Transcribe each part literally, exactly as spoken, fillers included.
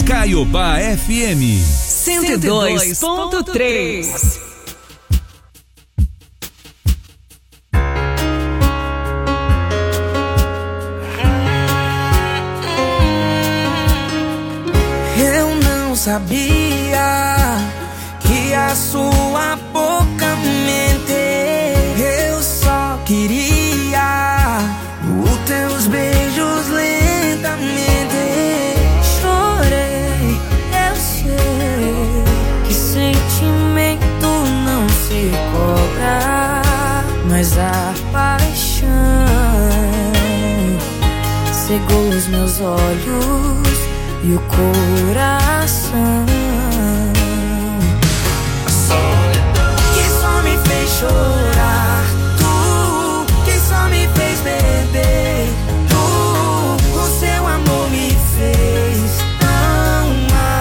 Caiobá F M cento e dois ponto três. Eu não sabia que a sua boca mente. Eu só queria os teus beijos lentamente. Chorei, eu sei que sentimento não se cobra, mas a paixão cegou os meus olhos e o coração, que só me fez chorar. Tu, que só me fez beber. Tu, o seu amor me fez tão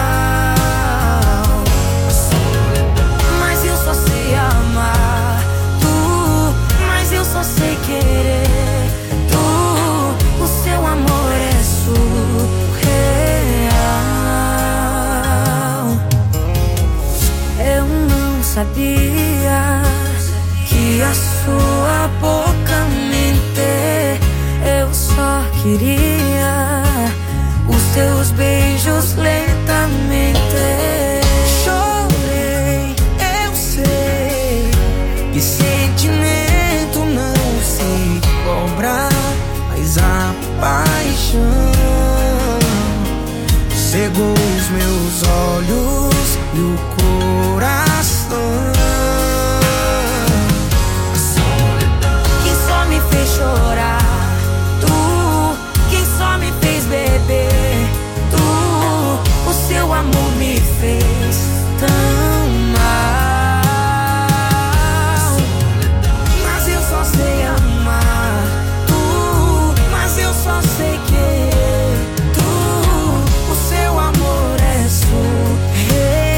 mal. Mas eu só sei amar. Tu, mas eu só sei querer. Tu, o seu amor é surreal. Eu não sabia que a sua boca mente. Eu só queria os teus beijos lentamente. Chorei, eu sei que sentimento não se cobra, mas a paixão cegou os meus olhos e o coração, que só me fez chorar. Tu, que só me fez beber. Tu, o seu amor me fez tão mal. Mas eu só sei amar. Tu, mas eu só sei querer. Tu, o seu amor é surreal.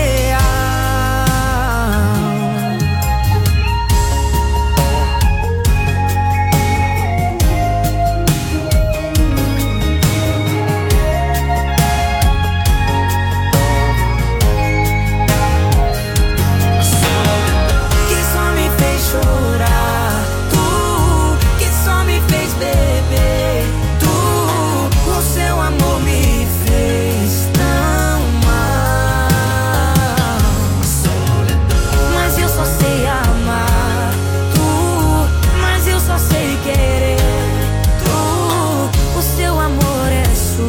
Que só me fez chorar. Tu, que só me fez beber. Tu, o seu amor me fez tão mal. Mas eu só sei amar. Tu, mas eu só sei querer. Tu, o seu amor é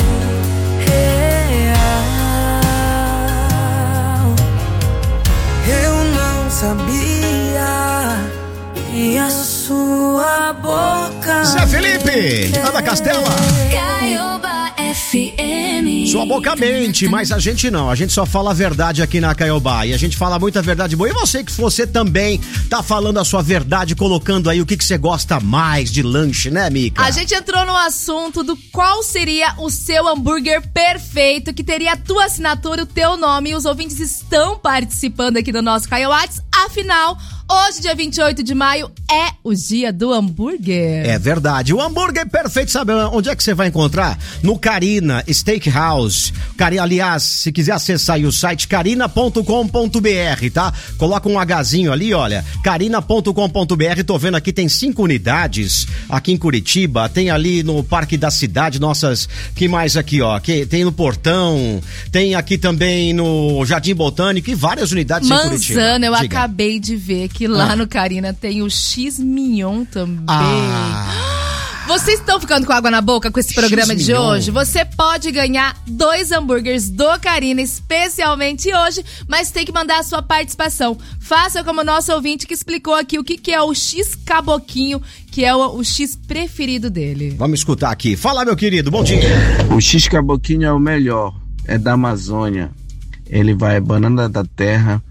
surreal. Eu não sabia que a sua boca. Zé Felipe, Ana Castela. Caiobá F M. Sua boca mente, mas a gente não. A gente só fala a verdade aqui na Caiobá. E a gente fala muita verdade boa. E você, que você também tá falando a sua verdade, colocando aí o que, que você gosta mais de lanche, né, Mica? A gente entrou no assunto do qual seria o seu hambúrguer perfeito, que teria a tua assinatura, o teu nome. E os ouvintes estão participando aqui do nosso Caiobás. Afinal, hoje, dia vinte e oito de maio, é o dia do hambúrguer. É verdade. O hambúrguer perfeito, sabe onde é que você vai encontrar? No Carina Steakhouse. Cari, aliás, se quiser acessar aí o site carina ponto com ponto b r, tá? Coloca um Hzinho ali, olha, carina ponto com ponto b r. Tô vendo aqui, tem cinco unidades aqui em Curitiba, tem ali no Parque da Cidade, nossas, que mais aqui, ó, que tem no Portão, tem aqui também no Jardim Botânico e várias unidades em Curitiba. Manzana, eu Diga. acabei de ver que lá Ah. no Carina tem o X-Mignon também. Ah. Vocês estão ficando com água na boca com esse programa de X-Mignon. hoje? Você pode ganhar dois hambúrgueres do Carina, especialmente hoje, mas tem que mandar a sua participação. Faça como o nosso ouvinte que explicou aqui o que, que é o X-Caboquinho, que é o, o X preferido dele. Vamos escutar aqui. Fala, meu querido, bom dia. O X-Caboquinho é o melhor, é da Amazônia. Ele vai banana da terra,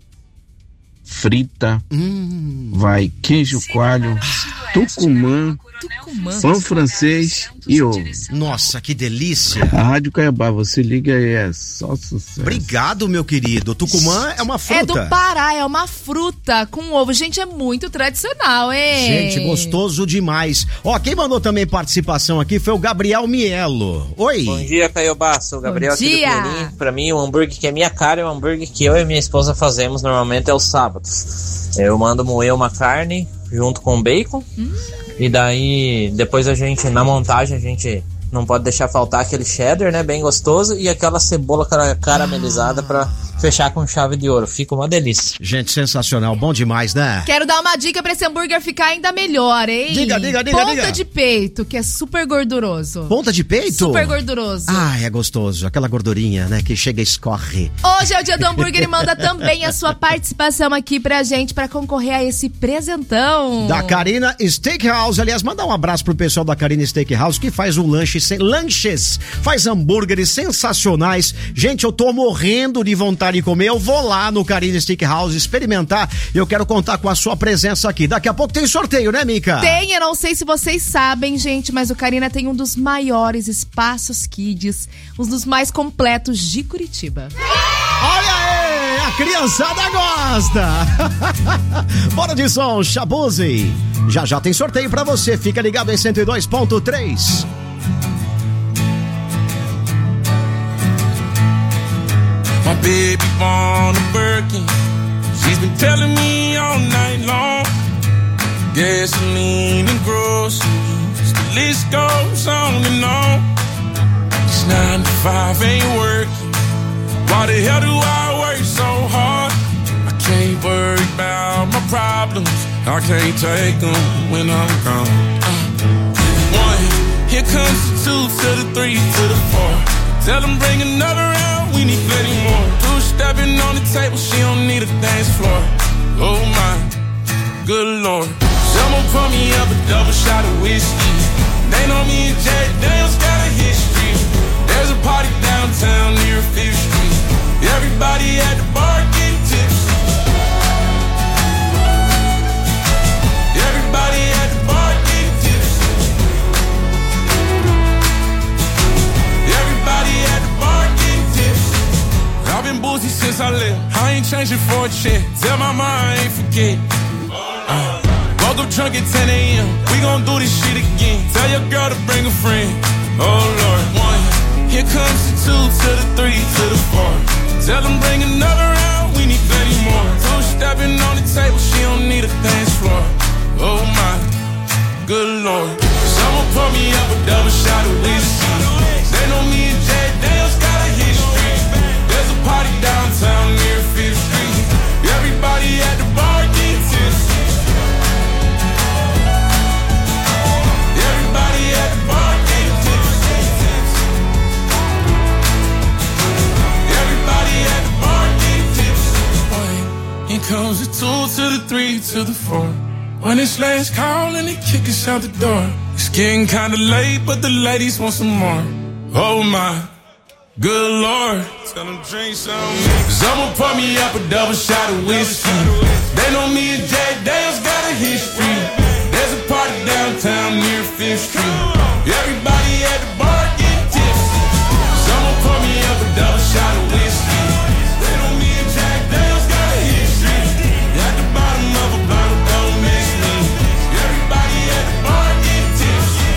frita, Hum. vai queijo coalho, tucumã, Tucumã. pão francês e ovo. Nossa, que delícia. A Rádio Caiobá, você liga aí, é só sucesso. Obrigado, meu querido. Tucumã é uma fruta. É do Pará, é uma fruta com ovo. Gente, é muito tradicional, hein? Gente, gostoso demais. Ó, quem mandou também participação aqui foi o Gabriel Mielo. Oi. Bom dia, Caiobá. Sou o Gabriel aqui do Perim. Pra mim, o hambúrguer que é minha cara é o hambúrguer que eu e minha esposa fazemos normalmente é os sábados. Eu mando moer uma carne junto com bacon. Hum. E daí, depois a gente, na montagem, a gente não pode deixar faltar aquele cheddar, né? Bem gostoso. E aquela cebola caramelizada ah. pra fechar com chave de ouro. Fica uma delícia. Gente, sensacional. Bom demais, né? Quero dar uma dica pra esse hambúrguer ficar ainda melhor, hein? Diga, diga, diga, Ponta diga. de peito, que é super gorduroso. Ponta de peito? Super gorduroso. Ah, é gostoso. Aquela gordurinha, né? Que chega e escorre. Hoje é o dia do hambúrguer e manda também a sua participação aqui pra gente pra concorrer a esse presentão. Da Carina Steakhouse. Aliás, mandar um abraço pro pessoal da Carina Steakhouse que faz um lanche, sem, lanches, faz hambúrgueres sensacionais. Gente, eu tô morrendo de vontade de comer. Eu vou lá no Carina Steakhouse experimentar. Eu quero contar com a sua presença aqui. Daqui a pouco tem sorteio, né, Mica? Tem, eu não sei se vocês sabem, gente, mas o Carina tem um dos maiores espaços kids, um dos mais completos de Curitiba. Olha aí, a criançada gosta. Bora de som, Shabuzi. Já já tem sorteio pra você. Fica ligado em cento e dois ponto três. My baby born a Birkin. She's been telling me all night long. Gasoline and groceries, the list goes on and on. It's nine to five, ain't working. Why the hell do I work so hard? I can't worry about my problems. I can't take them when I'm gone. Uh, one, here comes the two to the three to the four. Tell them bring another round, we need plenty more. Two stepping on the table, she don't need a dance floor. Oh my, good lord. Someone pour me up a double shot of whiskey. They know me and Jack Daniels got a history. There's a party downtown near Fifth Street. Everybody at the bar getting tipsy. Everybody at the bar getting tipsy. Everybody at the bar getting tipsy. I've been boozy since I left. I ain't changing for a check. Tell my mom I ain't forget. Uh, woke up drunk at ten a.m. We gon' do this shit again. Tell your girl to bring a friend. Oh Lord, one. Here comes the two to the three to the four. Tell them bring another round, we need plenty more. Two stepping on the table, she don't need a dance floor. Oh my, good lord. Someone pour me up a double shot of whiskey. They know me and Jack Daniels got a history. There's a party downtown near Fifth Street. Everybody at the bar getting tipsy. Everybody at the bar getting tipsy. Everybody at the bar getting tipsy. Here comes the two to the three to the four. When it's last call and they kick us out the door. It's getting kinda late, but the ladies want some more. Oh my, good lord. Tell them drink some. Someone pour me up a double shot of whiskey. They know me and Jack Daniels got a history. There's a party downtown near Fifth Street. Everybody at the bar getting tipsy. Someone pour me up a double shot of whiskey. They know me and Jack Daniels got a history. At the bottom of a bottle, don't miss me. Everybody at the bar getting tipsy.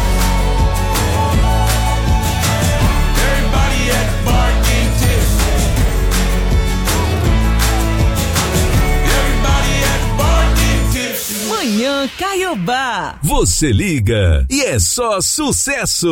Everybody at the bar getting tipsy. Everybody at the bar getting tipsy. Manhã Caiobá. Você liga e é só sucesso.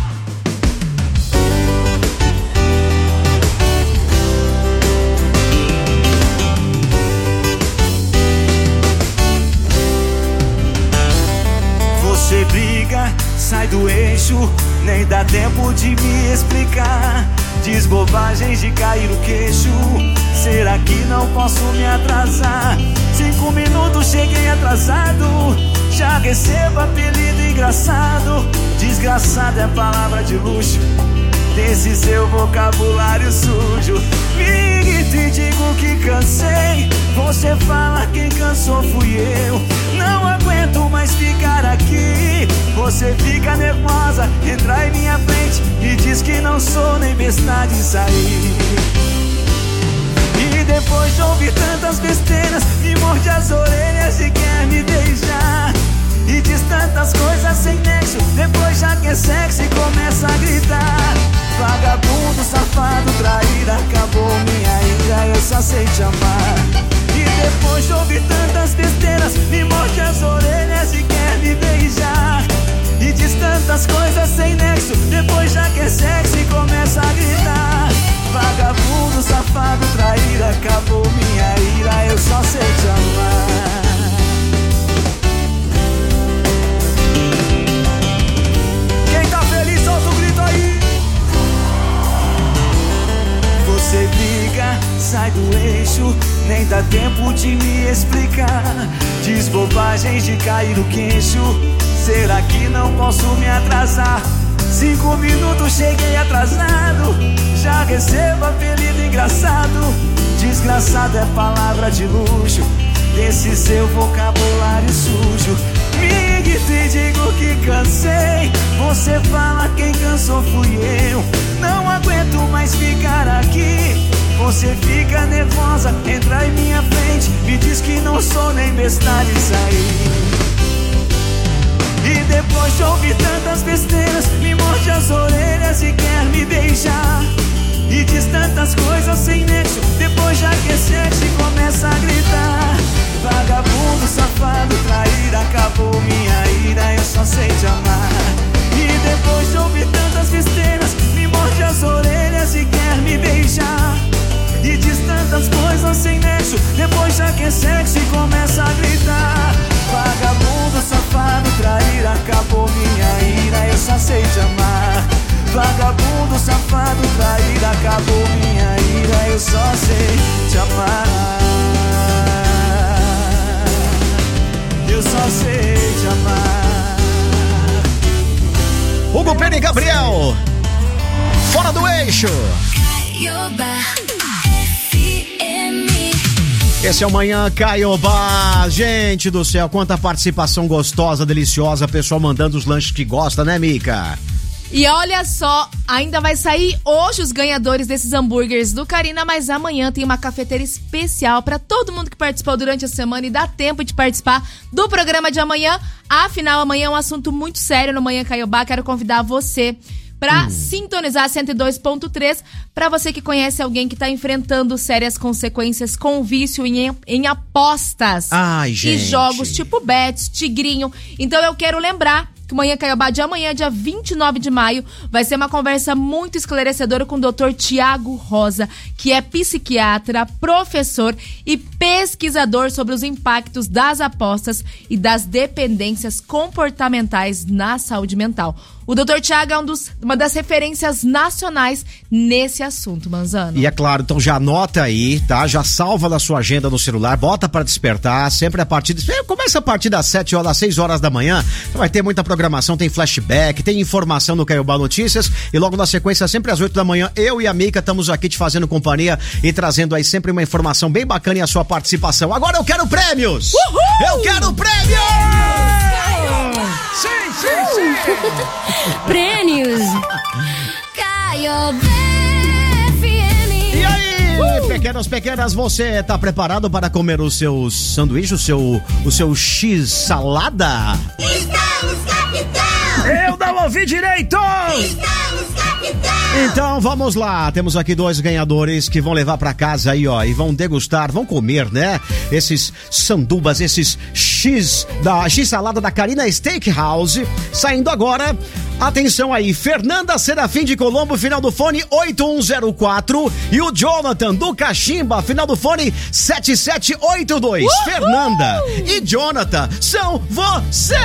Você briga, sai do eixo, nem dá tempo de me explicar. Diz bobagens de cair o queixo. Será que não posso me atrasar? Cinco minutos cheguei atrasado. Já recebo apelido engraçado. Desgraçado é palavra de luxo desse seu vocabulário sujo. Ligue e digo que cansei. Você fala quem cansou fui eu. Não aguento mais ficar aqui Você fica nervosa, entra em minha frente e diz que não sou nem besta de sair. E depois de ouvir tantas besteiras, me morde as orelhas e quer me beijar. E diz tantas coisas sem nexo, depois já que é sexy começa a gritar. Vagabundo, safado, traíra, acabou minha ira, eu só sei te amar. E depois de ouvir tantas besteiras, me morde as orelhas e quer me beijar. E diz tantas coisas sem nexo, depois já que é sexy começa a gritar. Vagabundo, safado, traíra, acabou minha ira, eu só sei te amar. Quem tá feliz, solta o grito aí. Você briga, sai do eixo, nem dá tempo de me explicar. Diz bobagens de cair o queixo, será que não posso me atrasar? Cinco minutos cheguei atrasado, já recebo apelido engraçado. Desgraçado é palavra de luxo, desse seu vocabulário sujo. Me grito e digo que cansei, você fala quem cansou fui eu. Não aguento mais ficar aqui, você fica nervosa, entra em minha frente, me diz que não sou nem besta de sair. E depois de ouvir tantas besteiras, me morde as orelhas e quer me beijar. E diz tantas coisas sem nexo, depois já que é sexy começa a gritar. Vagabundo, safado, traíra, acabou minha ira, eu só sei te amar. E depois de ouvir tantas besteiras, me morde as orelhas e quer me beijar. E diz tantas coisas sem nexo, depois já que é sexy começa a gritar. Vagabundo, safado, traíra, acabou minha ira, eu só sei te amar. Vagabundo, safado, traíra, acabou minha ira, eu só sei te amar. Eu só sei te amar. Hugo Pena e Gabriel, fora do eixo. Esse é o Manhã Caiobá. Gente do céu, quanta participação gostosa, deliciosa, pessoal mandando os lanches que gosta, né, Mica? E olha só, ainda vai sair hoje os ganhadores desses hambúrgueres do Carina, mas amanhã tem uma cafeteira especial para todo mundo que participou durante a semana e dá tempo de participar do programa de amanhã. Afinal, amanhã é um assunto muito sério no Manhã Caiobá. Quero convidar você para hum. sintonizar cento e dois ponto três, para você que conhece alguém que tá enfrentando sérias consequências com vício em, em apostas. Ai, gente. E jogos tipo Bets, Tigrinho. Então eu quero lembrar que o Manhã Caiobá de amanhã, dia vinte e nove de maio, vai ser uma conversa muito esclarecedora com o doutor Tiago Rosa, que é psiquiatra, professor e pesquisador sobre os impactos das apostas e das dependências comportamentais na saúde mental. O doutor Tiago é um dos, uma das referências nacionais nesse assunto, Manzano. E é claro, então já anota aí, tá? Já salva na sua agenda no celular, bota pra despertar, sempre a partir de... Começa a partir das sete horas, das seis horas da manhã, vai ter muita programação, tem flashback, tem informação no Caiobá Notícias e logo na sequência, sempre às oito da manhã, eu e a Mica estamos aqui te fazendo companhia e trazendo aí sempre uma informação bem bacana e a sua participação. Agora eu quero prêmios! Uhul! Eu quero prêmios! Sim, sim, sim! Prêmios Caiobá F M. E aí, uh! pequenas, pequenas, você tá preparado para comer o seu sanduíche, o seu, o seu X-salada? Estamos, capitão! Eu não ouvi direito! Estamos, capitão! Então vamos lá, temos aqui dois ganhadores que vão levar pra casa aí, ó, e vão degustar, vão comer, né? Esses sandubas, esses X da X-salada da Carina Steakhouse, saindo agora. Atenção aí, Fernanda Serafim de Colombo, final do fone oito um zero quatro, e o Jonathan do Cachimba, final do fone sete sete oito dois. Uhul! Fernanda e Jonathan são vocês!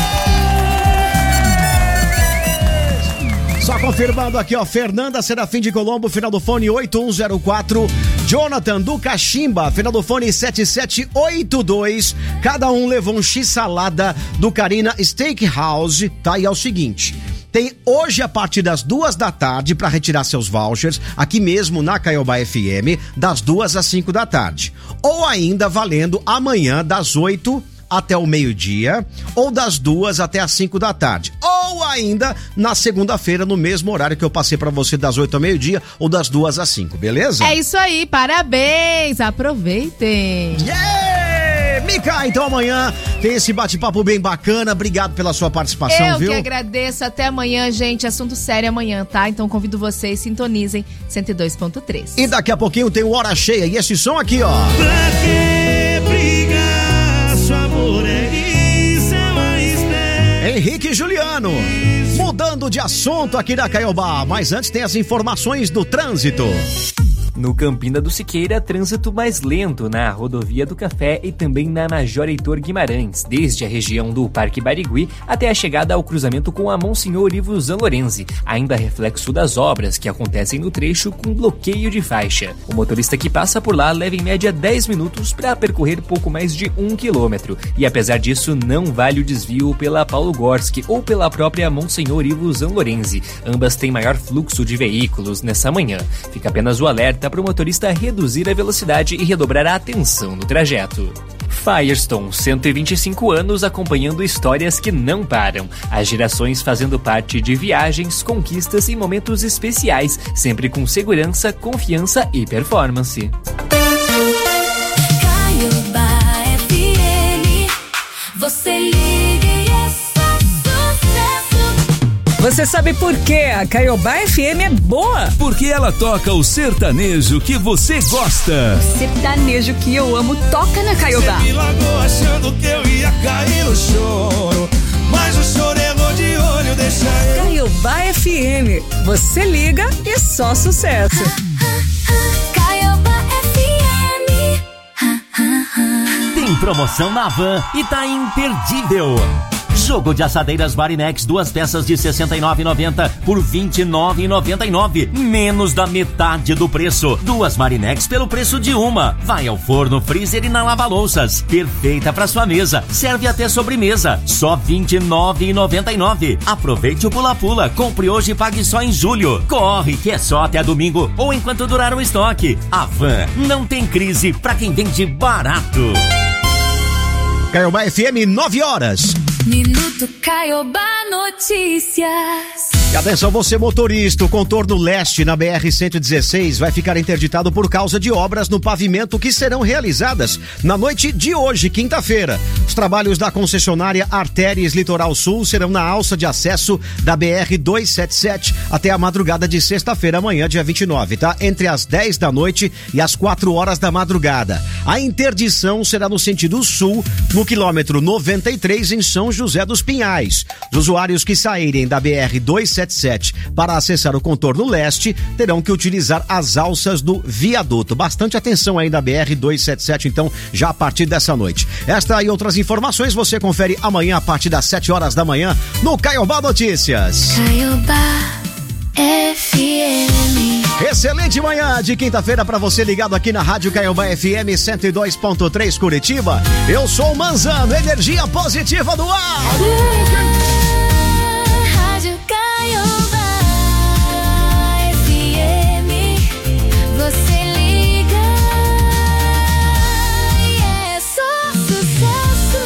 Só confirmando aqui, ó, Fernanda Serafim de Colombo, final do fone oito um zero quatro, Jonathan do Cachimba, final do fone sete sete oito dois, cada um levou um X-salada do Carina Steakhouse, tá? E é o seguinte, tem hoje a partir das duas da tarde para retirar seus vouchers, aqui mesmo na Caiobá F M, das duas às cinco da tarde, ou ainda valendo amanhã das oito até o meio-dia, ou das duas até as cinco da tarde. Ou ainda na segunda-feira, no mesmo horário que eu passei pra você, das oito ao meio-dia, ou das duas às cinco, beleza? É isso aí, parabéns, aproveitem. Yeah! Mica, então amanhã tem esse bate-papo bem bacana, obrigado pela sua participação, eu viu? Eu que agradeço, até amanhã, gente, assunto sério amanhã, tá? Então convido vocês, sintonizem cento e dois ponto três. E daqui a pouquinho tem o Hora Cheia, e esse som aqui, ó. Pra que brigar, seu amor é isso, é mais bem. Henrique e Juliano, mudando de assunto aqui da Caiobá, mas antes tem as informações do trânsito. No Campina do Siqueira, trânsito mais lento na Rodovia do Café e também na Major Heitor Guimarães, desde a região do Parque Barigui até a chegada ao cruzamento com a Monsenhor Ivo Zanlorenzi, ainda reflexo das obras que acontecem no trecho com bloqueio de faixa. O motorista que passa por lá leva em média dez minutos para percorrer pouco mais de um quilômetro, e apesar disso não vale o desvio pela Paulo Gorski ou pela própria Monsenhor Ivo Zanlorenzi. Ambas têm maior fluxo de veículos nessa manhã. Fica apenas o alerta para o motorista reduzir a velocidade e redobrar a atenção no trajeto. Firestone, cento e vinte e cinco anos acompanhando histórias que não param. As gerações fazendo parte de viagens, conquistas e momentos especiais, sempre com segurança, confiança e performance. Caiobá F M, você liga e é só sucesso. Você sabe por que a Caiobá F M é boa? Porque ela toca o sertanejo que você gosta. O sertanejo que eu amo toca na Caiobá. Você me largou achando que eu ia cair no choro, mas o choro errou de olho, deixa eu. Caiobá F M, você liga e só sucesso. Caiobá F M. Tem promoção na Van e tá imperdível. Jogo de assadeiras Marinex, duas peças de sessenta e nove reais e noventa centavos por vinte e nove reais e noventa e nove centavos, menos da metade do preço. Duas Marinex pelo preço de uma. Vai ao forno, freezer e na lava-louças. Perfeita para sua mesa. Serve até sobremesa. Só vinte e nove reais e noventa e nove centavos. Aproveite o pula-pula. Compre hoje e pague só em julho. Corre, que é só até domingo ou enquanto durar o estoque. A Van não tem crise para quem vende barato. Caiobá F M, nove horas. Minuto Caiobá Notícias. E atenção, você motorista, o contorno leste na B R cento e dezesseis vai ficar interditado por causa de obras no pavimento que serão realizadas na noite de hoje, quinta-feira. Os trabalhos da concessionária Artérias Litoral Sul serão na alça de acesso da B R duzentos e setenta e sete até a madrugada de sexta-feira, amanhã, dia vinte e nove, tá? Entre as dez da noite e as quatro horas da madrugada. A interdição será no sentido sul, no quilômetro noventa e três, em São José dos Pinhais. Os usuários que saírem da B R duzentos e setenta e sete para acessar o contorno leste terão que utilizar as alças do viaduto. Bastante atenção aí da B R duzentos e setenta e sete, então, já a partir dessa noite. Esta e outras informações você confere amanhã a partir das sete horas da manhã no Caiobá Notícias. Caiobá F M. Excelente manhã de quinta-feira para você ligado aqui na Rádio Caiobá F M cento e dois ponto três Curitiba. Eu sou o Manzano, energia positiva do ar. Rádio Caiobá F M, você liga e é só sucesso.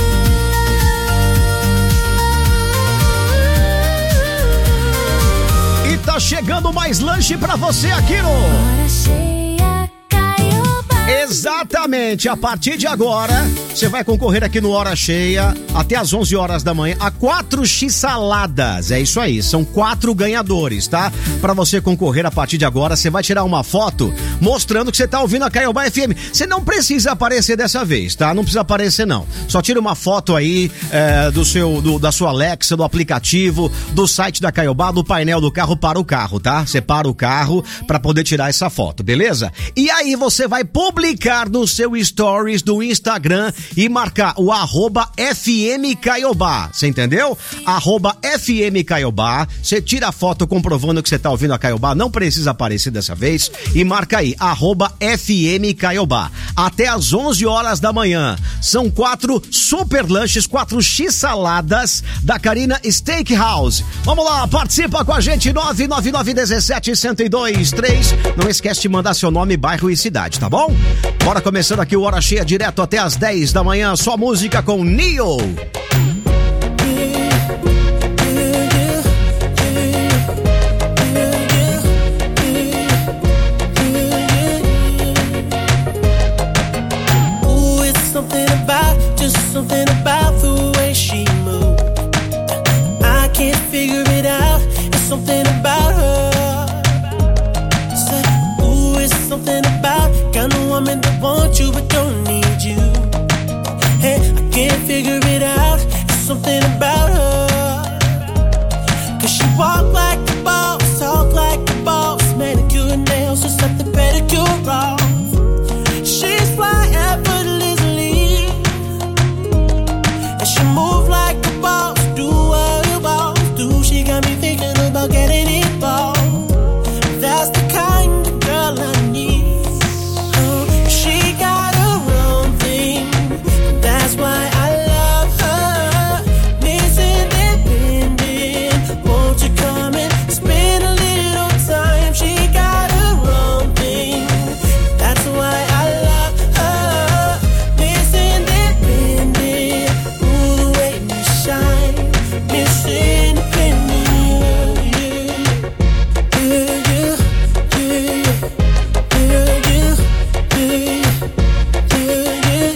E tá chegando mais lanche pra você aqui no Hora Cheia Caiobá. Exatamente, a partir de agora você vai concorrer aqui no Hora Cheia até às onze horas da manhã a quatro x-saladas. É isso aí, são quatro ganhadores, tá? Pra você concorrer a partir de agora, você vai tirar uma foto mostrando que você tá ouvindo a Caiobá F M. Você não precisa aparecer dessa vez, tá? Não precisa aparecer não. Só tira uma foto aí é, do seu, do, da sua Alexa, do aplicativo, do site da Caiobá, do painel do carro para o carro, tá? Você para o carro pra poder tirar essa foto, beleza? E aí você vai publicar no seu stories do Instagram e marcar o arroba F M Caiobá, você entendeu? Arroba F M Caiobá, você tira a foto comprovando que você tá ouvindo a Caiobá, não precisa aparecer dessa vez, e marca aí, arroba F M Caiobá. Até às onze horas da manhã, são quatro super lanches, quatro x-saladas da Carina Steakhouse. Vamos lá, participa com a gente, nove nove nove um sete, um zero dois três. Não esquece de mandar seu nome, bairro e cidade, tá bom? Bora começando aqui o Hora Cheia, direto até as dez da manhã. Só música com Neo. Ooh, it's something about, just something about the way she moves. I can't figure it out. It's something about her. Say, ooh, it's something about kind of woman that wants you but don't need you. Hey, I can't figure it out. It's something about her. Cause she walk like a boss, talk like a boss, manicure and nails, just let the pedicure off. She's fly effortlessly, and she move like a boss, do what a boss do. She got me thinking about getting involved. That's the kind of girl I need. Oh, she got her own thing, that's why I love her. Miss Independent, won't you come and spend a little time? She got her own thing, that's why I love her. Miss Independent, ooh, the way you shine. Miss Independent, yeah, yeah, yeah, yeah, yeah, yeah, yeah,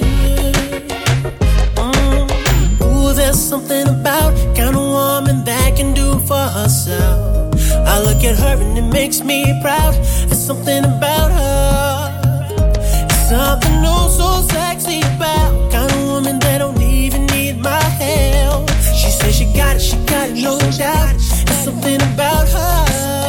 yeah. Mm. Ooh, there's something about kind of woman that can do for herself. I look at her and it makes me proud. There's something about her. It's something oh so sexy about kind of woman that don't even need my help. She says she got it, she got it, no doubt. It's something about her.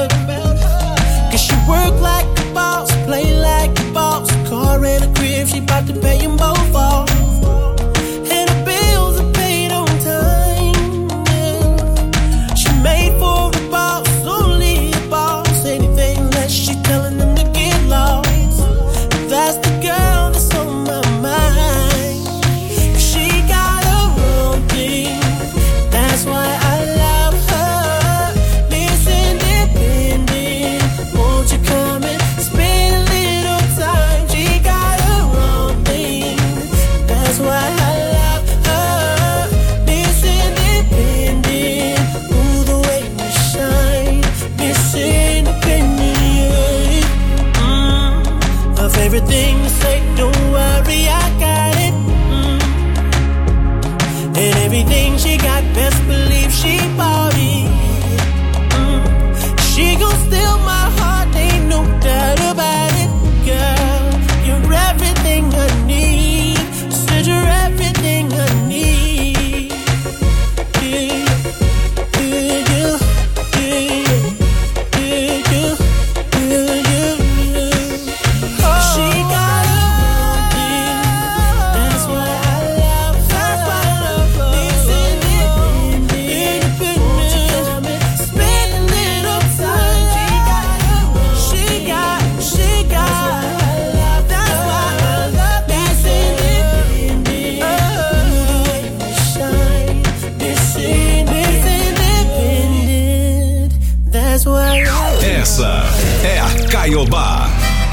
Cause she work like a boss, play like a boss. Car and a crib, she bout to pay them both off. And the bills are paid on time, yeah. She made for the boss, only a boss. Anything less, she telling them to get lost. That's the girl that's on my mind. She got her own thing, that's why I love her. Miss Independent, won't you come and spend a little time? She got her own thing, that's why I love her. Miss Independent, ooh, the way you shine. Miss Independent, mm. Her favorite thing to say, don't worry, I got it. Mm. And everything she got, best believe she bought it. Mm. She gon' steal my heart, ain't no doubt about it. Girl, you're everything I need. Said you're everything I need. Yeah, yeah, yeah, yeah, yeah, yeah, yeah, yeah. She got her own thing, that's why I love her. That's why I love her. Miss Independent, won't you come and spend a little time? She got, she got, that's why I love Miss Independent. Oh, shine, Miss Independent, that's why I love her. Essa é a Caiobá.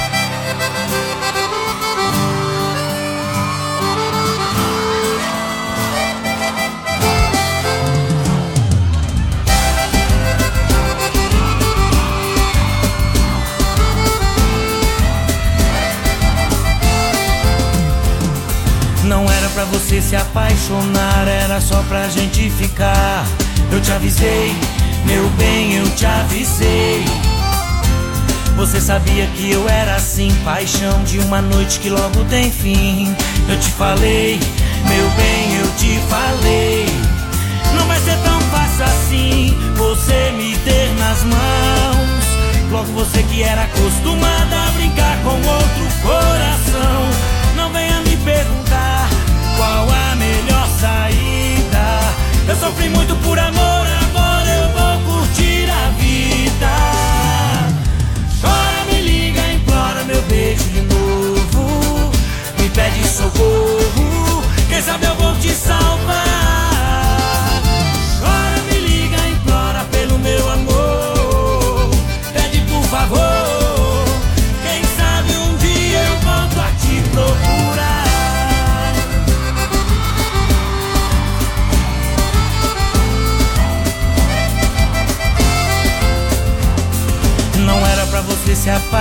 Não era pra você se apaixonar, era só pra gente ficar. Eu te avisei, meu bem, eu te avisei. Você sabia que eu era assim, paixão de uma noite que logo tem fim. Eu te falei, meu bem, eu te falei. Não vai ser tão fácil assim, você me ter nas mãos. Logo você que era acostumada a brincar com outro coração. Não venha me perguntar qual a melhor saída. Eu sofri muito por amor, agora eu vou curtir a vida. Chora, me liga, implora meu beijo de novo. Me pede socorro, quem sabe eu vou te salvar. Chora, me liga, implora pelo meu amor. Pede por favor,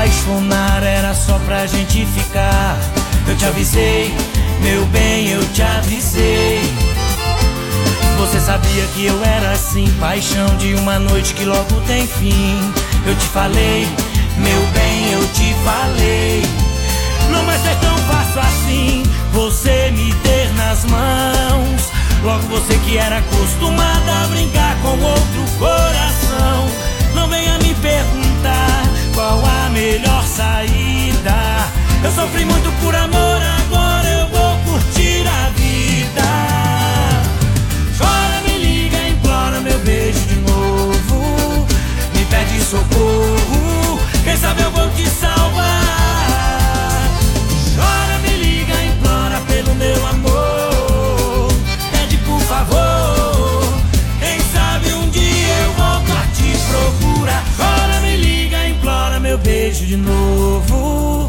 apaixonar era só pra gente ficar. Eu te avisei, meu bem, eu te avisei. Você sabia que eu era assim, paixão de uma noite que logo tem fim. Eu te falei, meu bem, eu te falei. Não vai ser tão fácil assim você me ter nas mãos. Logo você que era acostumada a brincar com outro coração. Não venha me perguntar qual a melhor saída. Eu sofri muito por amor, agora eu vou curtir a vida. Chora, me liga, implora meu beijo de novo. Me pede socorro, quem sabe eu vou te salvar. Chora, me liga, implora pelo meu amor. Pede por favor, quem sabe um dia eu volto a te procurar. Chora, me liga, implora meu beijo de novo.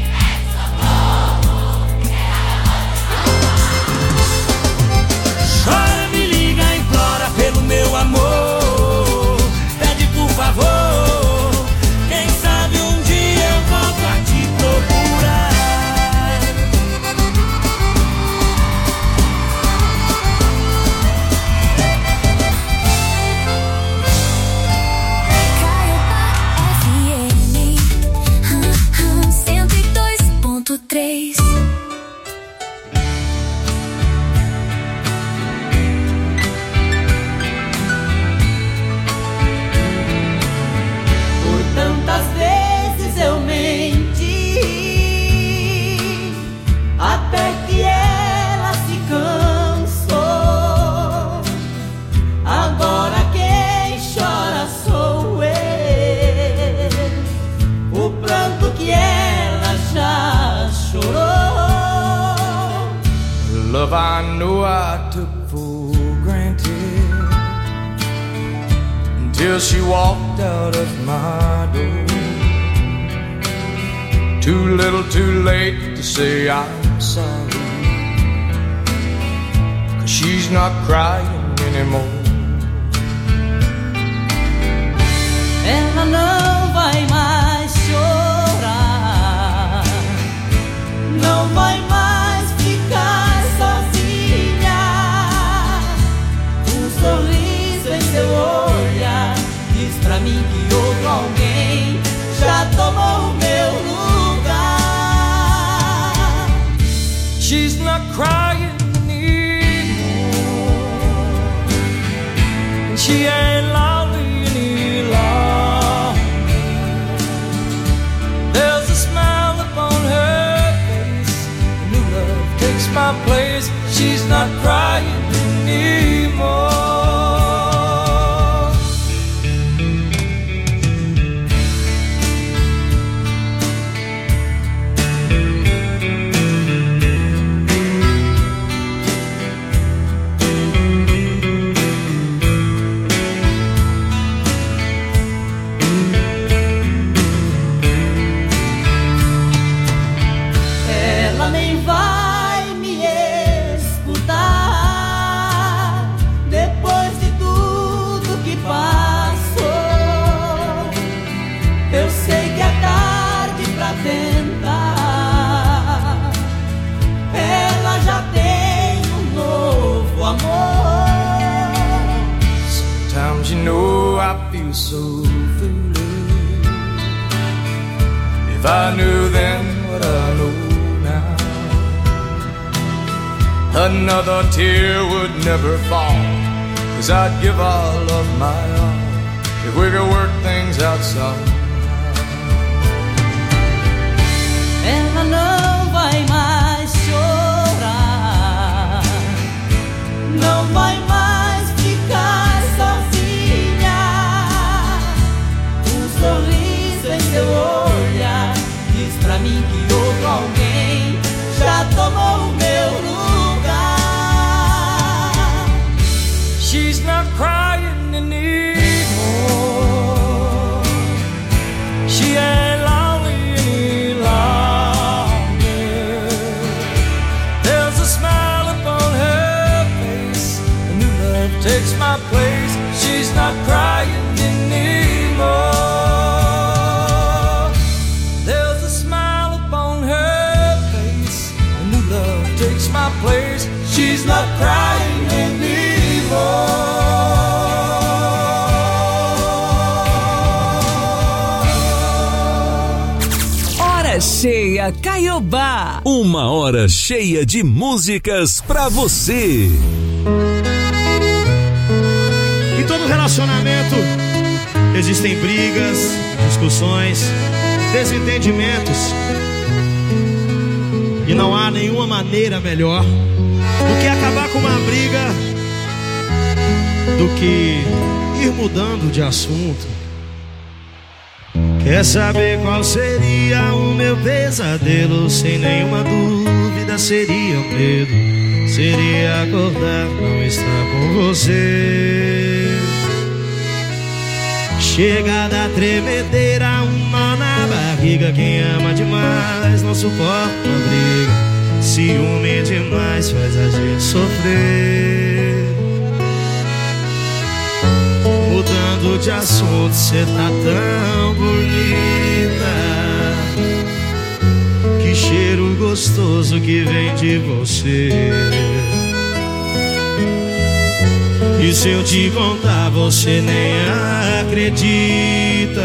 Chora, me liga, implora pelo meu amor. Pede por favor, quem sabe um dia eu volto a te procurar. F M cento e dois ponto três. Tantas vezes eu menti, até que ela se cansou. Agora quem chora sou eu, o pranto que ela já chorou. Love I knew I took for granted till she walked out of my door. Too little, too late to say I'm sorry, 'cause she's not crying anymore. Ela não vai mais chorar, não vai mais ficar sozinha. Um sorriso em seu olhar diz pra mim que outro alguém já tomou o meu lugar. She's not crying anymore, and she ain't lonely any longer. There's a smile upon her face, a new love takes my place. She's not crying anymore. Ela nem vai me escutar depois de tudo que passou. Eu sei que é tarde pra tentar. Ela já tem um novo amor. Sometimes you know I feel so foolish. If I knew then what I know now, another tear would never fall, 'cause I'd give all of my all if we could work things out somehow. Ela não vai mais chorar, não vai mais ficar sozinha. Um sorriso em seu olhar diz pra mim que outro alguém já tomou o meu lugar. She's not crying anymore, she ain't lonely any longer. There's a smile upon her face, a new love takes my place. She's not crying anymore. my place. She's not crying anymore. Hora cheia Caiobá. Uma hora cheia de músicas pra você. Em todo relacionamento existem brigas, discussões, desentendimentos. E não há nenhuma maneira melhor do que acabar com uma briga do que ir mudando de assunto. Quer saber qual seria o meu pesadelo? Sem nenhuma dúvida seria o medo. Seria acordar, não estar com você. Chega da tremedeira, um nó na barriga. Quem ama demais não suporta uma briga. Ciúme demais faz a gente sofrer. Mudando de assunto, cê tá tão bonita. Que cheiro gostoso que vem de você. E se eu te contar, você nem acredita.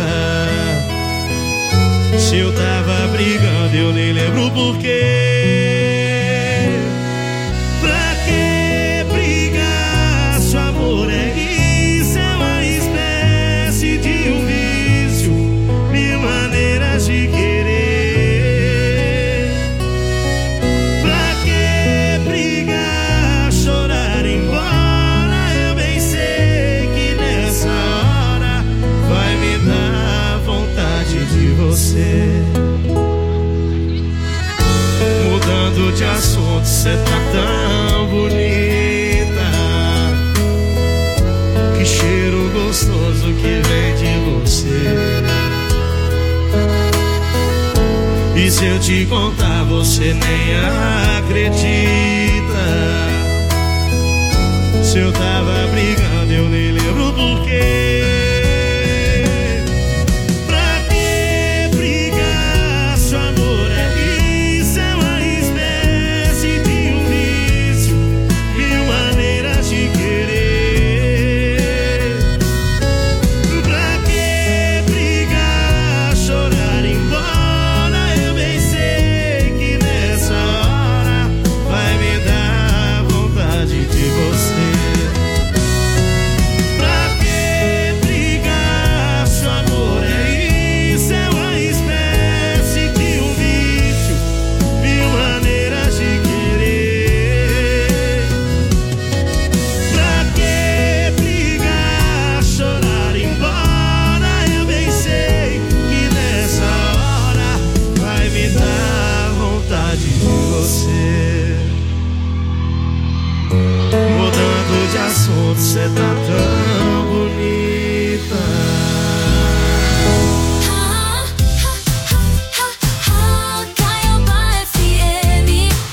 Se eu tava brigando, eu nem lembro porquê. Pra que brigar? Se o amor é isso, é uma espécie de um vício, mil maneiras de querer. Pra que brigar? Chorar embora? Eu bem sei que nessa hora vai me dar vontade de você. Mudando de assunto, cê tá tão bonita. Que cheiro gostoso que vem de você. E se eu te contar, você nem acredita. Se eu tava brigando, eu nem lembro porquê. Você tá tão bonita. Caiobá F M.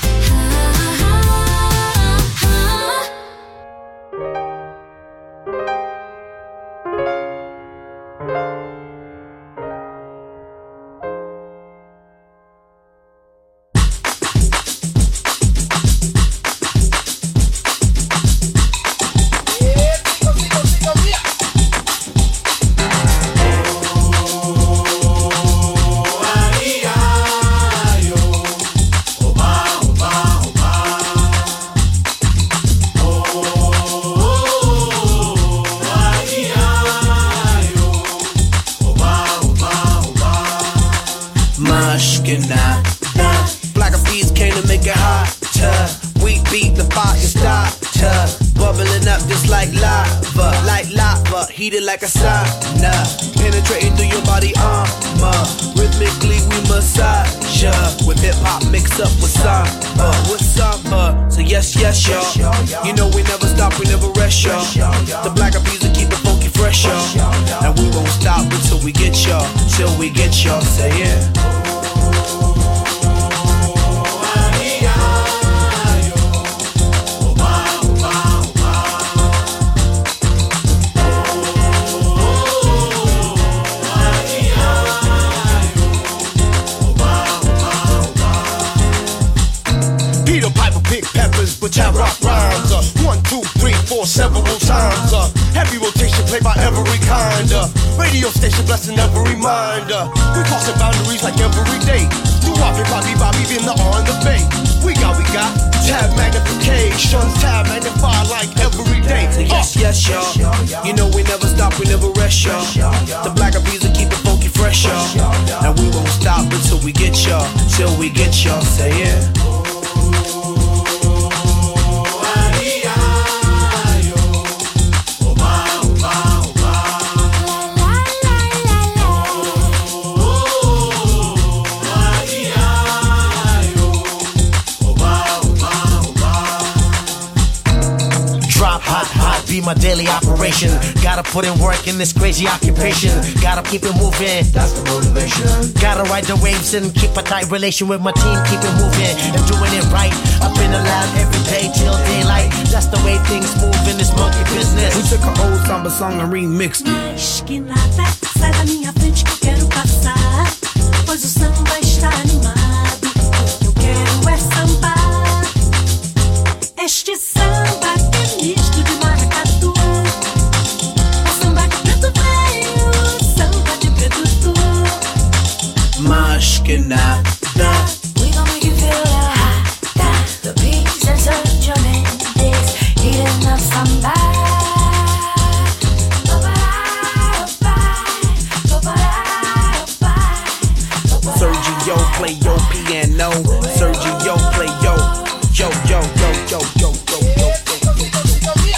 Black bees came to make it hotter. We beat the fire starter, bubbling up just like lava, like lava, heated like a sauna, penetrating through your body armor. Rhythmically we massage ya, with hip hop mixed up with samba, with samba. So yes, yes, y'all. You know we never stop, we never rest, y'all. The black bees will keep the funky fresh, y'all. And we won't stop until we get y'all, till we get y'all. Say yeah. Radio station blessing every mind. Uh, we crossing boundaries like every day. Do Bobby, Bobby, Bobby, been the on the bay. We got, we got tab magnification, tab magnified like every day. Uh. Yes, yes, y'all. You know we never stop, we never rest, y'all. The black bees will keep it funky fresh, y'all. And we won't stop until we get y'all, till we get y'all. Say yeah. Be my daily operation. Gotta put in work in this crazy occupation. Gotta keep it moving. That's the motivation. Gotta ride the waves and keep a tight relation with my team. Keep it moving and doing it right. I've been allowed every day till daylight. That's the way things move in this monkey business. We took an old samba song and remixed it. Mas que nada, sai da minha frente que eu quero passar. Pois o samba está animado. O que eu quero é sambar. Este samba que é misto de maracatu. O samba de preto veio, o samba de preto tu. Mas que nada. We gon' make you feel hot. The beats and Sergio Mendes eating up samba. Sergio play your piano. Sergio play yo, yo, yo, yo, yo, yo, yo, yo, yo, yo, yo.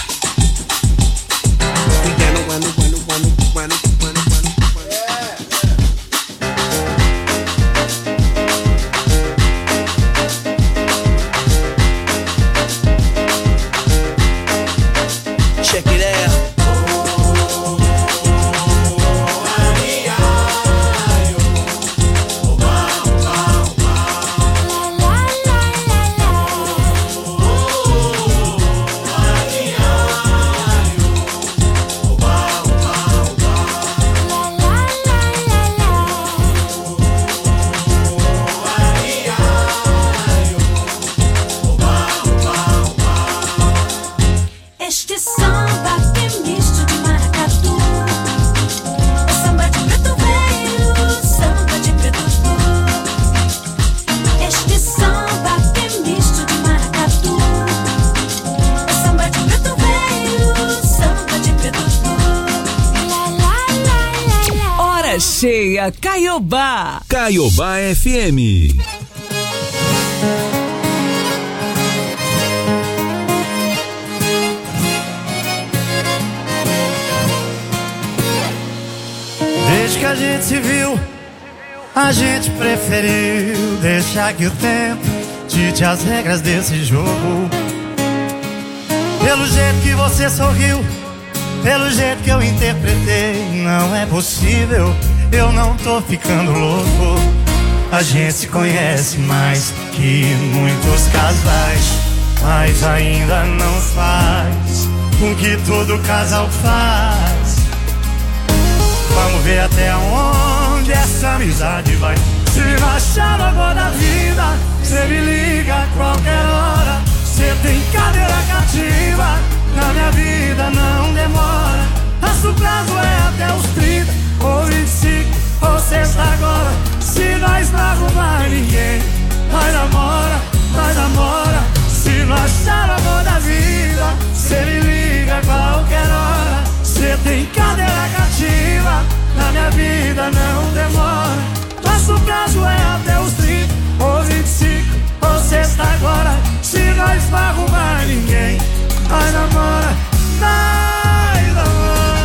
We gonna wanna, wanna, wanna, wanna, wanna, wanna. Check it out. Este samba que é misto de maracatu. O samba de preto veio, o samba de preto tu. Este samba que é misto de maracatu. O samba de preto veio, o samba de preto tu. Hora cheia, Caiobá. Caiobá F M. Desde que a gente se viu, a gente preferiu deixar que o tempo dite as regras desse jogo. Pelo jeito que você sorriu, pelo jeito que eu interpretei, não é possível, eu não tô ficando louco. A gente se conhece mais que muitos casais, mas ainda não faz o que todo casal faz. Vamos ver até onde essa amizade vai. Se não achar agora da vida, cê me liga a qualquer hora. Cê tem cadeira cativa, na minha vida não demora. Nosso prazo é até os trinta, ou vinte e cinco, ou sexta agora. Se nós não arrumar ninguém, nós namora, nós namora. Se não achar agora da vida, cê me liga a qualquer hora. Cê tem cadeira cativa, na minha vida não demora. Nosso prazo é até os trinta, ou vinte e cinco, ou sexta agora. Se nós não arrumar ninguém, nós namora, nós namora.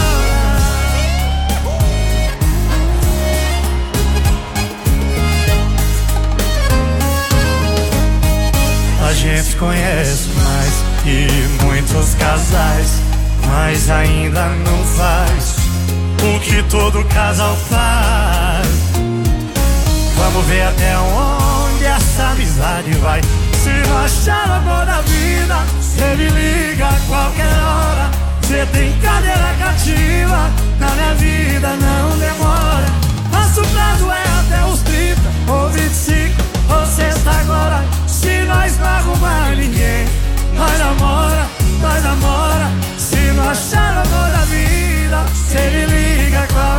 A gente conhece mais que muitos casais, mas ainda não faz o que todo casal faz. Vamos ver até onde essa amizade vai. Se não achar o amor da vida, cê me liga a qualquer hora. Cê tem cadeira cativa, na minha vida não demora. Nosso prazo é até os trinta, ou vinte e cinco, ou sexta agora. Se nós não arrumar ninguém, nós namora, nós namora. Se não achar o amor da vida, cê me liga a qualquer hora.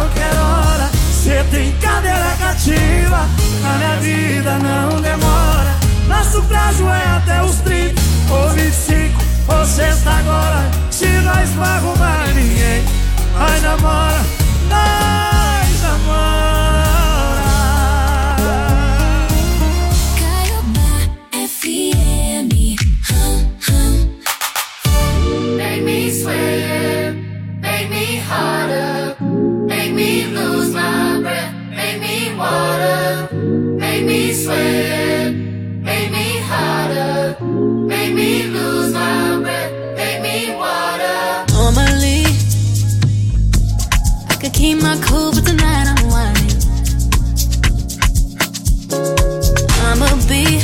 me sweat, make me harder, make me lose my breath, make me water. Normally, I could keep my cool, but tonight I'm whining. I'ma be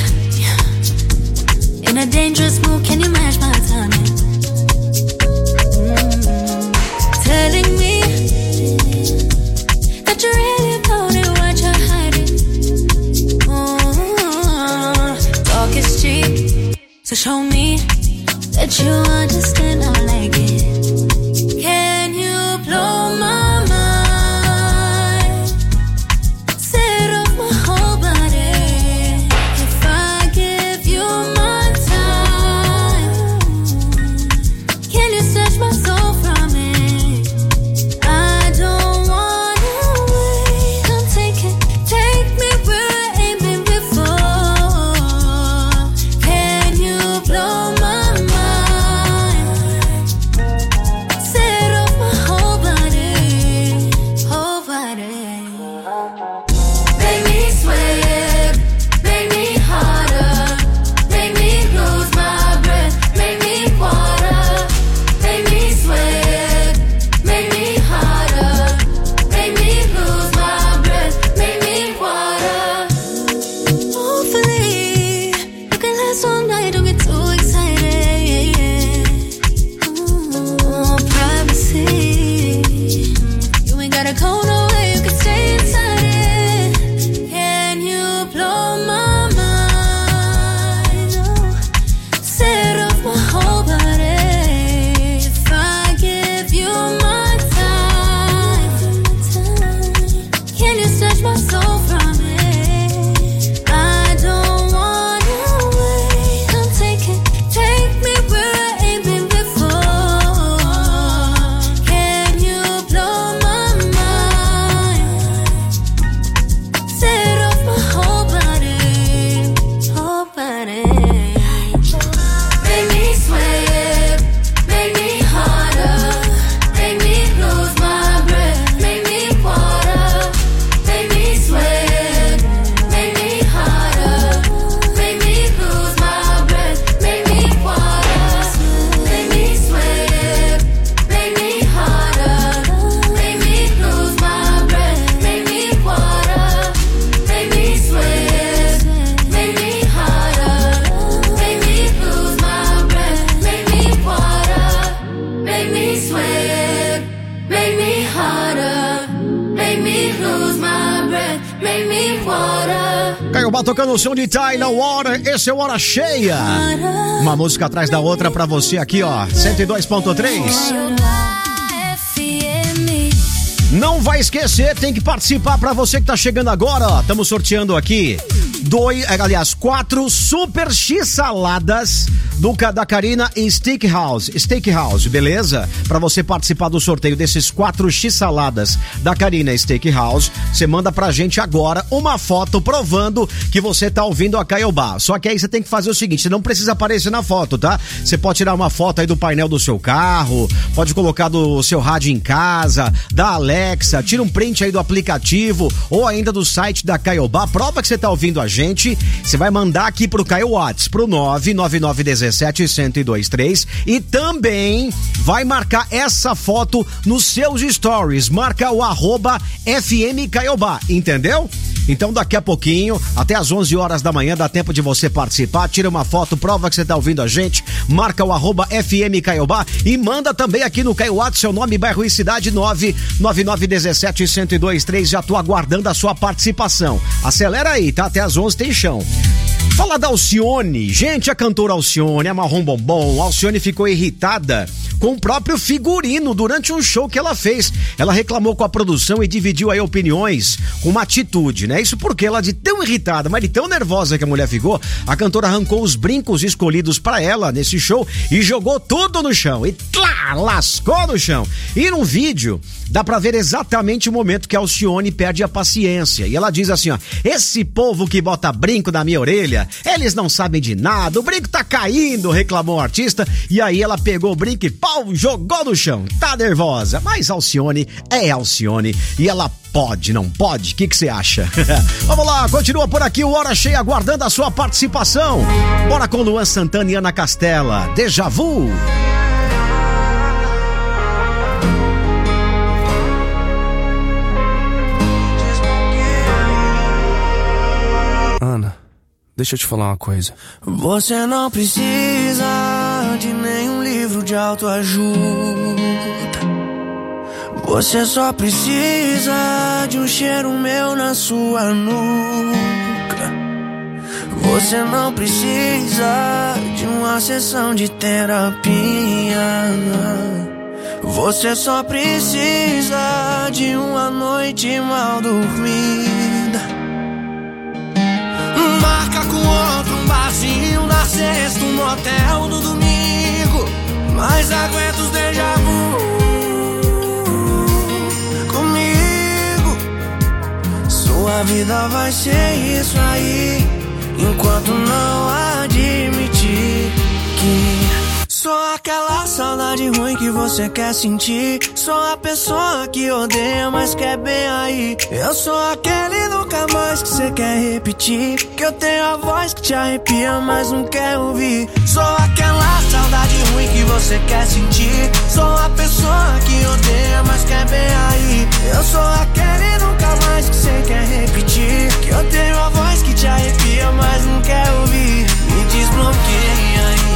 in a dangerous mood, can you match my timing? Mm-hmm. Telling me that you really about it, what you're hiding. Mm-hmm. Talk is cheap, so show me that you understand I like it. Can you blow my mind? Set off my whole body. If I give you my time, can you snatch my soul from it? I don't wanna wait. Come take it, take me where I ain't been before. Can you blow my mind? Set off my whole body, whole body. Make me sweat, make me harder, make me lose my breath, make me water. Make me sweat, make me harder, make me lose my breath, make me water. Hopefully, you can last all night, don't get too excited. Ooh, privacy. You ain't gotta go nowhere, you can stay inside it. Can you blow my mind? Oh, set off my whole body. If I give you my time, can you snatch my soul from it? I don't wanna wait. Come take it, take me where I ain't been before. Can you blow my mind? Set off my whole body, whole body. Make me sweat, make me harder, make me lose my breath, make me water. Make me sweat, make me harder, make me lose my breath, make me water. Make me sweat, make me harder, make me lose my breath, make me water. Make me sweat, make me harder, make me lose my breath, make me water. Make me sweat, make me harder, make me lose my breath, make me water. Caiobá tocando o som de Tyler Water, esse é o Hora Cheia. Uma música atrás da outra pra você aqui, ó, cento e dois ponto três. Não vai esquecer, tem que participar pra você que tá chegando agora, ó. Estamos sorteando aqui dois, aliás, quatro Super X saladas do, da Carina e Steakhouse, Steakhouse, beleza? Pra você participar do sorteio desses quatro X saladas da Carina e Steakhouse, você manda pra gente agora uma foto provando que você tá ouvindo a Caiobá. Só que aí você tem que fazer o seguinte, você não precisa aparecer na foto, tá? Você pode tirar uma foto aí do painel do seu carro, pode colocar do seu rádio em casa, da Alexa, tira um print aí do aplicativo ou ainda do site da Caiobá, prova que você tá ouvindo a gente, você vai mandar aqui pro Caio Whats, pro nove nove nove um sete, um zero dois três e também vai marcar essa foto nos seus stories, marca o arroba F M Caiobá, entendeu? Então daqui a pouquinho, até às onze horas da manhã, dá tempo de você participar, tira uma foto, prova que você tá ouvindo a gente, marca o arroba F M Caiobá e manda também aqui no Caio Whats seu nome, bairro e cidade, nove nove nove um sete, um zero dois três, já tô aguardando a sua participação. Acelera aí, tá? Até às onze tem chão. Fala da Alcione, gente, a cantora Alcione, a Marrom Bombom, a Alcione ficou irritada com o próprio figurino durante um show que ela fez. Ela reclamou com a produção e dividiu aí opiniões com uma atitude, né? Isso porque ela, de tão irritada, mas de tão nervosa que a mulher ficou, a cantora arrancou os brincos escolhidos pra ela nesse show e jogou tudo no chão. E tlá, lascou no chão. E num vídeo, dá pra ver exatamente o momento que a Alcione perde a paciência. E ela diz assim, ó, esse povo que bota brinco na minha orelha, família. Eles não sabem de nada, o brinco tá caindo, reclamou o artista. E aí ela pegou o brinco e pau, jogou no chão. Tá nervosa, mas Alcione é Alcione e ela pode, não pode? O que você acha? Vamos lá, continua por aqui o Hora Cheia aguardando a sua participação. Bora com Luan Santana e Ana Castela, Déjà Vu. Ana, deixa eu te falar uma coisa. Você não precisa de nenhum livro de autoajuda. Você só precisa de um cheiro meu na sua nuca. Você não precisa de uma sessão de terapia. Você só precisa de uma noite mal dormida. Marca com outro um barzinho na sexta, um motel no domingo. Mas aguenta os déjà vu comigo. Sua vida vai ser isso aí, enquanto não admitir que só aquela saudade ruim que você quer sentir. Sou a pessoa que odeia, mas quer bem aí. Eu sou aquele nunca mais que você quer repetir. Que eu tenho a voz que te arrepia, mas não quer ouvir. Sou aquela saudade ruim que você quer sentir. Sou a pessoa que odeia, mas quer bem aí. Eu sou aquele nunca mais que você quer repetir. Que eu tenho a voz que te arrepia, mas não quer ouvir. Me desbloqueia aí.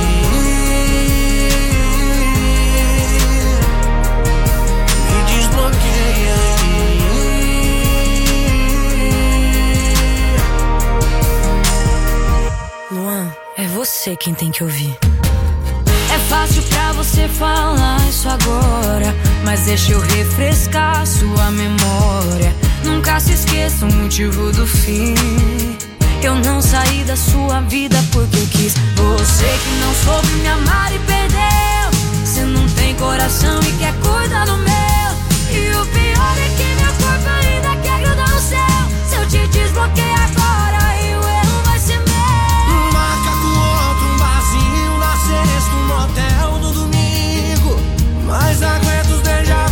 Luan, é você quem tem que ouvir. É fácil pra você falar isso agora, mas deixa eu refrescar sua memória. Nunca se esqueça o motivo do fim. Eu não saí da sua vida porque quis. Você que não soube me amar e perdeu. Você não tem coração e quer cuidar do meu. E o pior é que meu corpo ainda quer grudar no céu. Se eu te desbloquear agora, e o erro vai ser meu. Marca com outro um barzinho na sexta, um motel no domingo. Mas aguenta os déjà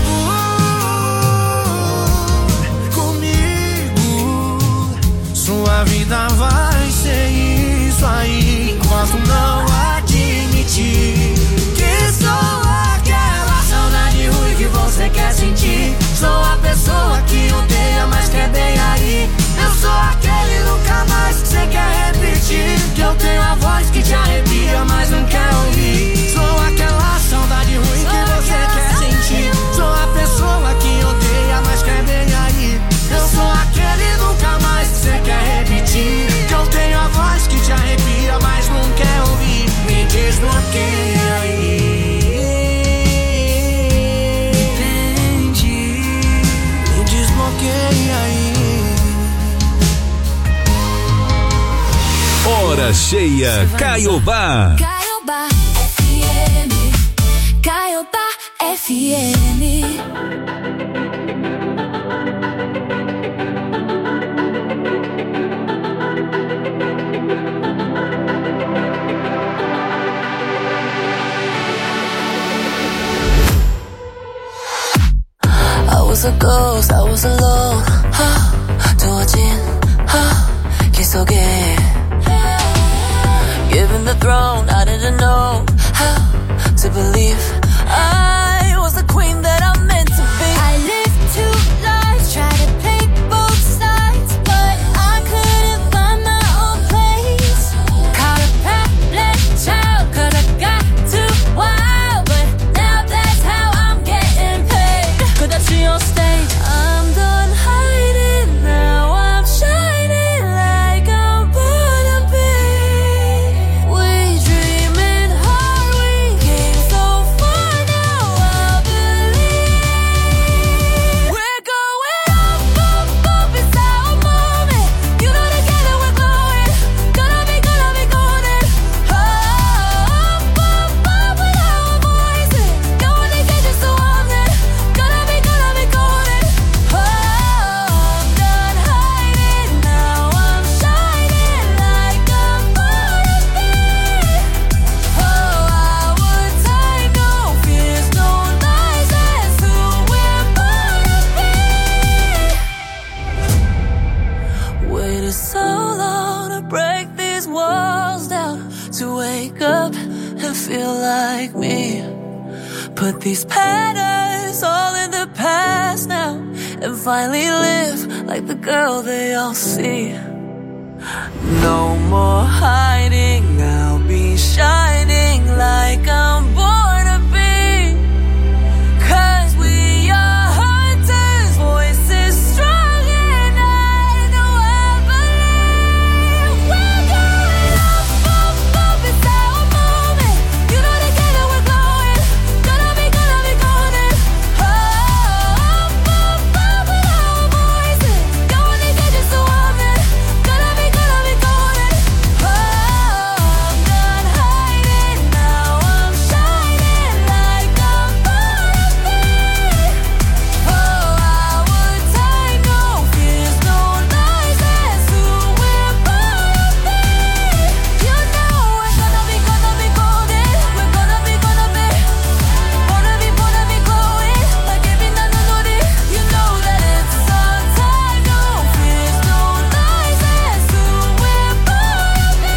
vu comigo. Sua vida vai ser isso aí, enquanto não admitir que sou aquela saudade ruim que você quer sentir. Sou a pessoa que odeia, mas quer bem aí. Eu sou aquele nunca mais que você quer repetir. Que eu tenho a voz que te arrepia, mas não quer ouvir. Sou aquela saudade ruim que você quer sentir. Sou a pessoa que odeia, mas quer bem aí. Eu sou aquele nunca mais que você quer repetir. Que eu tenho a voz que te arrepia, mas não quer ouvir. Me desbloqueia aí. Hora Cheia Caiobá. Caiobá F M. Caiobá F M. I was a ghost, I was alone. 두어진 길 속에 given the throne, I didn't know how to believe I was the queen that I'm meant to be. I lived two lives, tried to play both sides, but I couldn't find my own place. Caught a pratless child, cause I got too wild, but now that's how I'm getting paid. Could I see on stage? I'm done hiding, now I'm shining like I'm born to be. We dreaming hard, we came so far, now put these patterns all in the past now and finally live like the girl they all see. No more hiding, I'll be shining like I'm born to be. Cause we are hunters, voices strong and I know I believe. We're going up, up, up, it's our moment. You know together we're glowing. Gonna be, gonna be golden. Oh, up, up, up with our voices. Going these edges so often. Gonna be, gonna be golden. Oh, I'm not hiding now. I'm shining like I'm born to be. Oh, our time, no fears, no lies. That's who we're born to be. You know we're gonna be, gonna be golden. We're gonna be, gonna be, gonna be, gonna be glowing like every night. You know that it's our time, no fears, no lies. That's who we're born to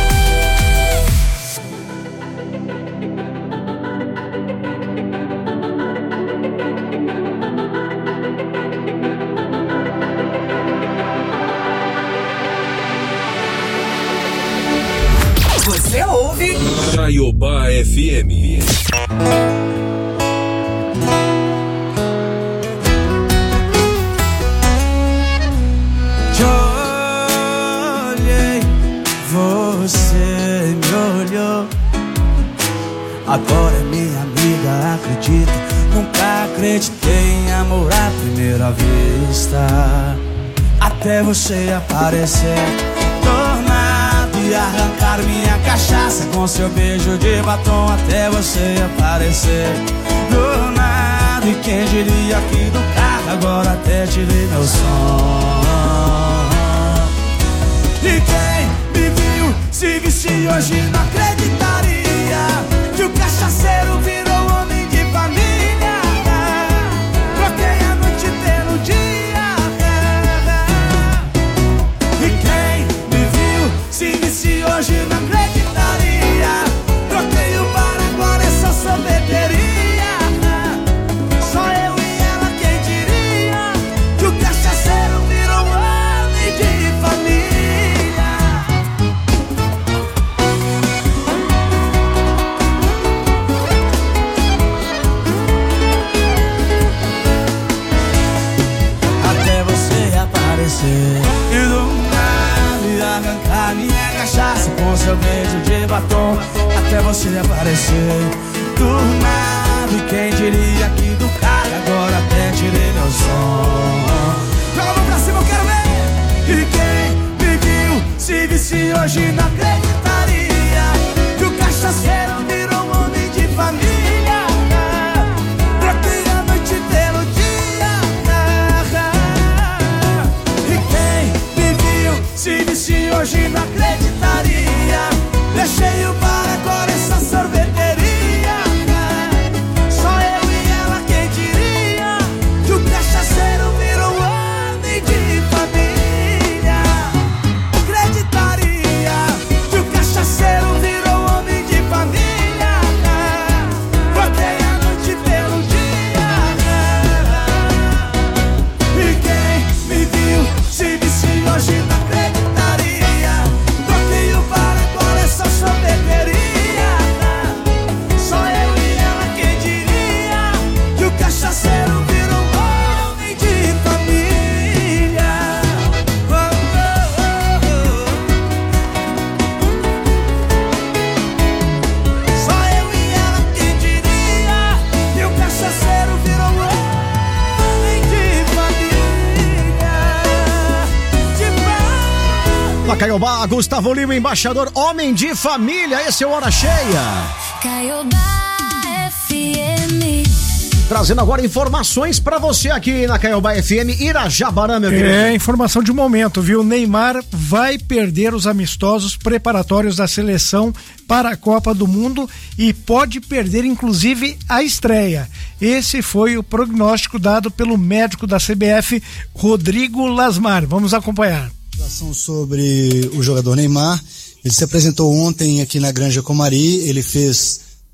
Você ouve Caiobá F M. Te olhei, você me olhou. Agora é minha amiga, acredita. Nunca acreditei em amor à primeira vista. Até você aparecer do nada e arrancar minha cachaça com seu beijo de batom. Até você aparecer do nada. E quem diria que do carro agora até tirei meu som. E quem me viu se visse hoje não acreditaria que o cachaceiro virou homem de família. Troquei a noite pelo dia. E quem me viu se visse hoje não acreditaria. Troquei o bar, agora é só sorveteria. Só eu e ela, quem diria que o cachaceiro virou homem de família. Até você aparecer e do nada arrancar minha cachaça com seu beijo de batom. Até você aparecer do nada. E quem diria que do carro agora até tirei meu som. Joga a mão pra cima, eu quero ver. E quem me viu se visse hoje não acreditaria que o cachaceiro virou um homem de família. Troquei a noite pelo dia. E quem me viu se visse hoje não acreditaria. Deixei o bar, agora essa sorveteria. Só eu e ela, quem diria que o cachaceiro virou homem de família. Acreditaria que o cachaceiro virou homem de família. Troquei a noite pelo dia. E quem me viu se visse hoje não acreditaria. Troquei o bar, agora é só sorveteria. Só eu e ela, quem diria que o cachaceiro virou homem de família. Oh, oh, oh, oh. Só eu e ela, quem diria que o cachaceiro virou homem de família. De família. Na Caiobá, Gustavo Lima, embaixador, homem de família. Esse é o Hora Cheia. Caiobá F M. Trazendo agora informações pra você aqui na Caiobá F M, Irajabarã, meu querido. É, informação de momento, viu? Neymar vai perder os amistosos preparatórios da seleção para a Copa do Mundo e pode perder inclusive a estreia. Esse foi o prognóstico dado pelo médico da C B F, Rodrigo Lasmar. Vamos acompanhar. Sobre o jogador Neymar, ele se apresentou ontem aqui na Granja Comari, ele fez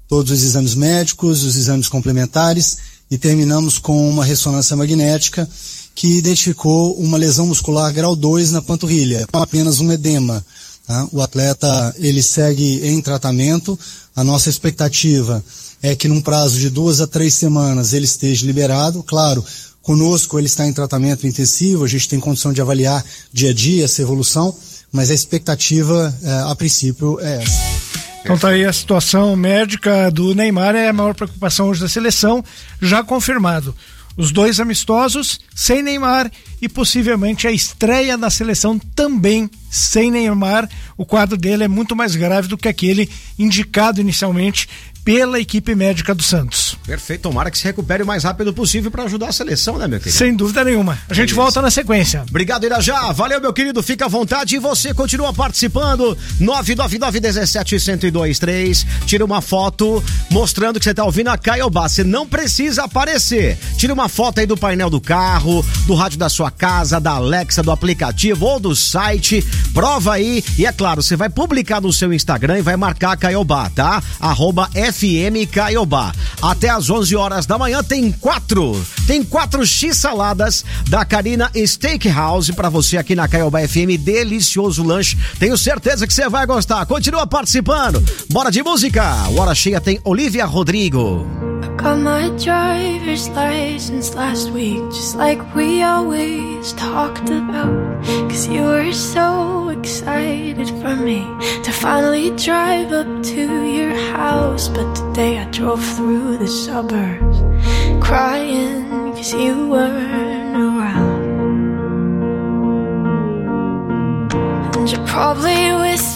todos os exames médicos, os exames complementares e terminamos com uma ressonância magnética que identificou uma lesão muscular grau dois na panturrilha, apenas um edema. Tá? O atleta ele segue em tratamento, a nossa expectativa é que num prazo de duas a três semanas ele esteja liberado, claro, conosco ele está em tratamento intensivo, a gente tem condição de avaliar dia a dia essa evolução, mas a expectativa a princípio é essa. Então tá aí a situação médica do Neymar, é a maior preocupação hoje da seleção, já confirmado. Os dois amistosos sem Neymar e possivelmente a estreia da seleção também sem Neymar. O quadro dele é muito mais grave do que aquele indicado inicialmente pela equipe médica do Santos. Perfeito, tomara que se recupere o mais rápido possível para ajudar a seleção, né, meu querido? Sem dúvida nenhuma. A gente é volta na sequência. Obrigado, Irajá. Valeu, meu querido. Fica à vontade e você continua participando. nove nove nove um sete zero zero dois três. Tira uma foto mostrando que você tá ouvindo a Caiobá. Você não precisa aparecer. Tira uma foto aí do painel do carro, do rádio da sua casa, da Alexa, do aplicativo ou do site. Prova aí. E é claro, você vai publicar no seu Instagram e vai marcar a Caiobá, tá? Arroba F M Caiobá. Até às onze horas da manhã tem quatro, tem quatro X-saladas da Carina Steakhouse pra você aqui na Caiobá F M. Delicioso lanche. Tenho certeza que você vai gostar. Continua participando. Bora de música. Hora cheia tem Olivia Rodrigo. Got my driver's license last week, just like we always talked about. Cause you were so excited for me to finally drive up to your house. But today I drove through the suburbs crying cause you weren't around. And you're probably with